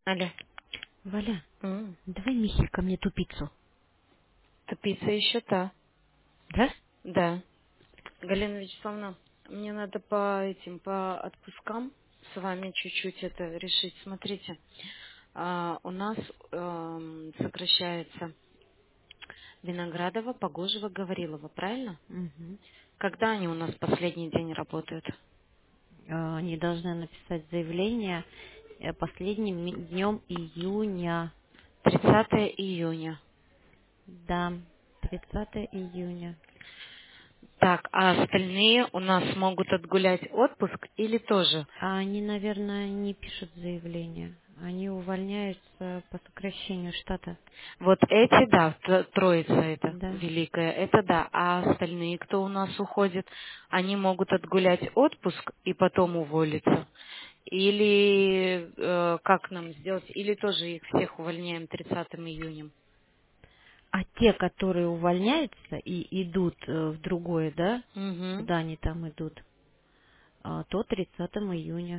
Алло. Валя, М, давай Михе ко мне тупицу. Тупица еще та. Да? Да. Галина Вячеславовна, мне надо по отпускам с вами чуть-чуть это решить. Смотрите, у нас сокращается Виноградова, Погожева, Гаврилова, правильно? Мгм. Когда они у нас последний день работают? Они должны написать заявление последним днем июня. 30 июня. Да, 30 июня. Так, а остальные у нас могут отгулять отпуск или тоже? А они, наверное, не пишут заявление. Они увольняются по сокращению штата. Вот эти, да, троица это Да. великая, это да. А остальные, кто у нас уходит, они могут отгулять отпуск и потом уволиться. Или как нам сделать? Или тоже их всех увольняем 30 июня? А те, которые увольняются и идут в другое, да, Угу, куда они там идут, то 30 июня.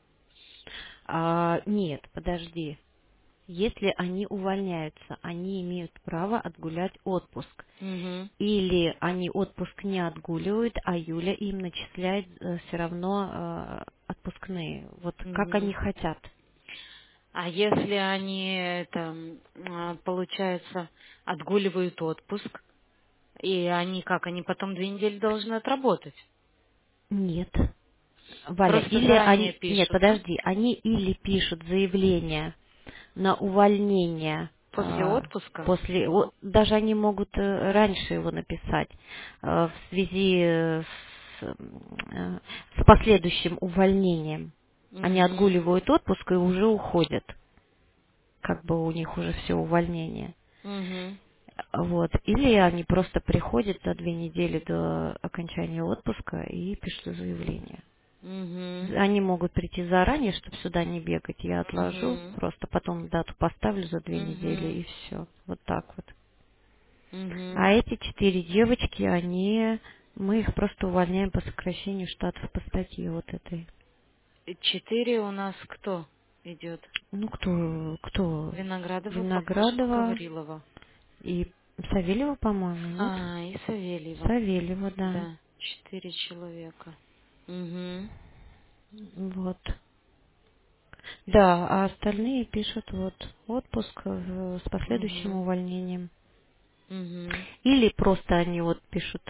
Нет, подожди. Если они увольняются, они имеют право отгулять отпуск. угу, Или они отпуск не отгуливают, а Юля им начисляет все равно отпускные. Вот как угу. они хотят. А если они, это, получается, отгуливают отпуск, и они как, они потом 2 недели должны отработать? Нет. Валя, Просто или заранее они... Нет, пишут, да? подожди. Они или пишут заявление на увольнение После отпуска? даже они могут раньше его написать в связи с последующим увольнением. Они Угу, отгуливают отпуск и уже уходят, как бы у них уже все увольнение. угу. Вот. Или они просто приходят за 2 недели до окончания отпуска и пишут заявление. Угу. Они могут прийти заранее, чтобы сюда не бегать. Я отложу, Угу. просто потом дату поставлю за 2 недели Угу. и все. Вот так вот. Угу. А эти 4 девочки, мы их просто увольняем по сокращению штатов по статье вот этой. 4 у нас кто идет? Ну, кто? Виноградова, Погожева, Виноградова Гаврилова. и Савельева, по-моему, нет? А, и Савельева. Савельева, да. Да, 4 человека. Угу. Вот. Да, а остальные пишут вот отпуск с последующим Угу. увольнением. Угу. Или просто они вот пишут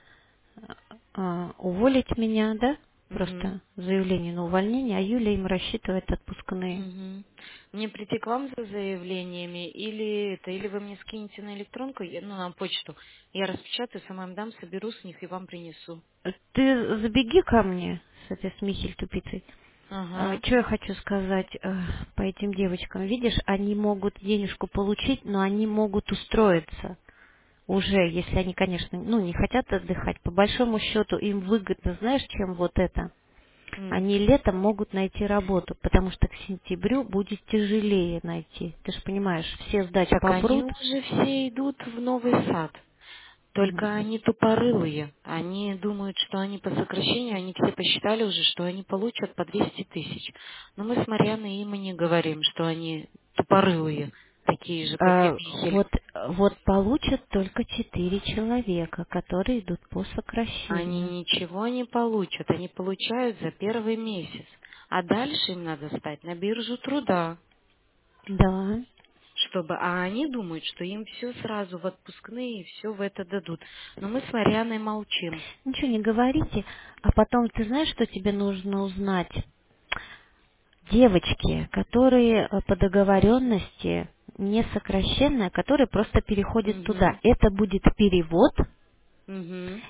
уволить меня, да? Угу. Просто заявление на увольнение, а Юля им рассчитывает отпускные. Угу. Мне прийти к вам за заявлениями или вы мне скинете на электронку, ну, на почту. Я распечатаю, сама им дам, соберу с них и вам принесу. Ты забеги ко мне с этой с Михель тупицей. Ага. Что я хочу сказать по этим девочкам? Видишь, они могут денежку получить, но они могут устроиться уже, если они, конечно, не хотят отдыхать. По большому счету им выгодно, знаешь, чем вот это? М. Они летом могут найти работу, потому что к сентябрю будет тяжелее найти. Ты же понимаешь, все сдачи Так они попрут. уже все идут в новый сад. Только Мгм. они тупорылые. Они думают, что они по сокращению, они все посчитали уже, что они получат по 200 тысяч. Но мы с Марьяной им и не говорим, что они тупорылые, такие же, как и А, Михель. вот получат только 4 человека, которые идут по Они сокращению. ничего не получат, они получают за первый месяц. А дальше им надо стать на биржу труда, Да. а они думают, что им все сразу в отпускные и все в это дадут. Но мы с Марьяной молчим. Ничего не говорите, а потом ты знаешь, что тебе нужно узнать? Девочки, которые по договоренности не сокращенные, которые просто переходят туда. Угу. Это будет перевод Угу.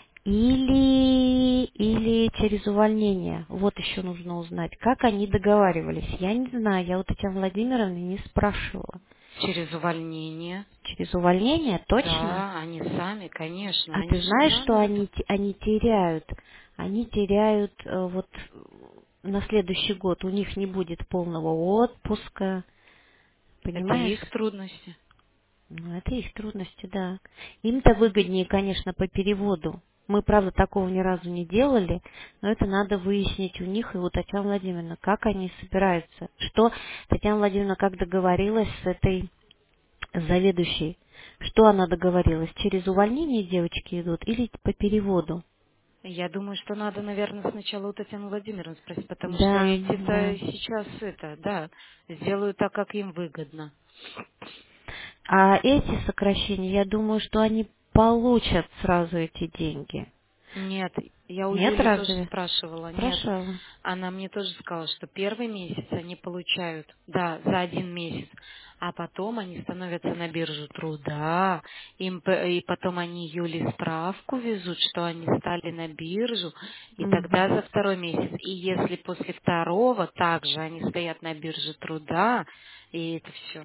или через увольнение. Вот еще нужно узнать, как они договаривались. Я не знаю, я у Татьяны Владимировны не спрашивала. Через увольнение. Через увольнение точно? Да, они сами, конечно. А Они ты же знаешь, что заново. они теряют? Они теряют вот на следующий год. У них не будет полного отпуска, Это понимаешь? их трудности. Ну, это их трудности, да. Им-то выгоднее, конечно, по переводу. Мы, правда, такого ни разу не делали, но это надо выяснить у них и у Татьяны Владимировны, как они собираются. Что Татьяна Владимировна как договорилась с этой заведующей? Что она договорилась? Через увольнение девочки идут или по переводу? Я думаю, что надо, наверное, сначала у Татьяны Владимировны спросить, потому что Да, эти-то да. сейчас да, сделают так, как им выгодно. А эти сокращения, я думаю, что они получат сразу эти деньги. Нет, я у Нет, Юли тоже разве? спрашивала. Нет, Спрашивала. она мне тоже сказала, что первый месяц они получают, да, за 1 месяц, а потом они становятся на биржу труда, и потом они Юле справку везут, что они стали на биржу, и тогда Мгм. за 2 месяц. И если после второго также они стоят на бирже труда, и это все.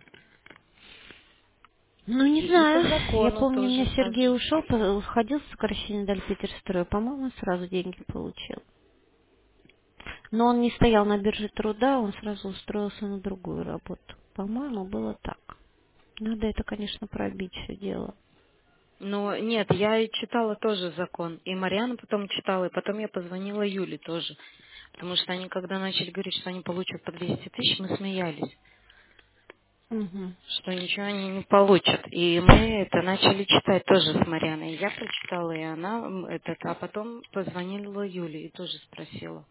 Ну, не И по знаю. Я закону помню, у меня тоже так Сергей же. ушел, уходил с сокращения Дальпетерстроя. По-моему, сразу деньги получил. Но он не стоял на бирже труда, он сразу устроился на другую работу. По-моему, было так. Надо это, конечно, пробить все дело. Ну, нет, я и читала тоже закон. И Марьяна потом читала, и потом я позвонила Юле тоже. Потому что они, когда начали говорить, что они получат по 200 тысяч, мы смеялись, Угу. что ничего они не получат. И мы это начали читать тоже с Марьяной. Я прочитала, и она, а потом позвонила Юле и тоже спросила.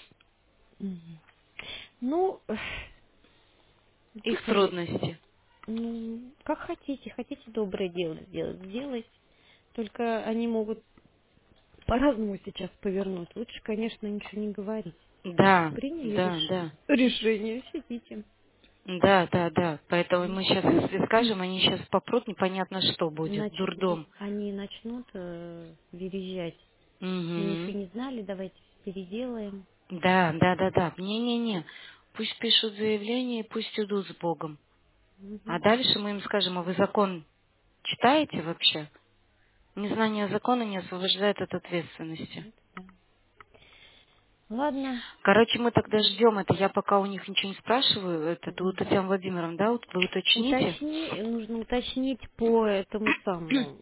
Ну, Их слушай, трудности. ну, как хотите, хотите доброе дело сделать, сделайте. Только они могут по-разному сейчас повернуть. Лучше, конечно, ничего не говорить. Да, Приняли да, да. решение, сидите. Да, да, да. Поэтому мы сейчас, если М. скажем, они сейчас попрут, непонятно что будет. Значит, Дурдом. они начнут верещать. Мы Угу. ничего не знали, давайте переделаем. Да, да, да, да. Не-не-не. Пусть пишут заявление, пусть идут с Богом. А Мгм. дальше мы им скажем, а вы закон читаете вообще? Незнание закона не освобождает от ответственности. Это да. Ладно, Короче, мы тогда ждем это. Я пока у них ничего не спрашиваю. Это у Татьяны Владимировны, да? Вот вы уточните. нужно уточнить по этому самому.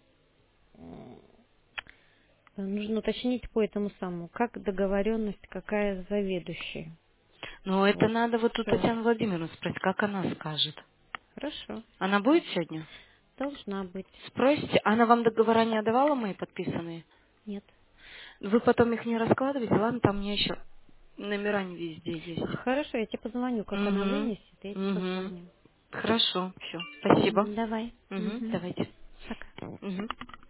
Нужно уточнить по этому самому, как договоренность, какая заведующая. Но это Вот. надо вот у Все. Татьяны Владимировны спросить, как она скажет. Хорошо. Она будет сегодня? Должна быть. Спросите. Она вам договора не отдавала мои подписанные? Нет. Вы потом их не раскладываете, ладно? Там у меня еще номера не везде есть. Хорошо, я тебе позвоню, как она Угу. вынесет, я тебе Угу. позвоню. Хорошо, все. Спасибо. Давай. Угу. Мгм. Давайте. Пока. Угу.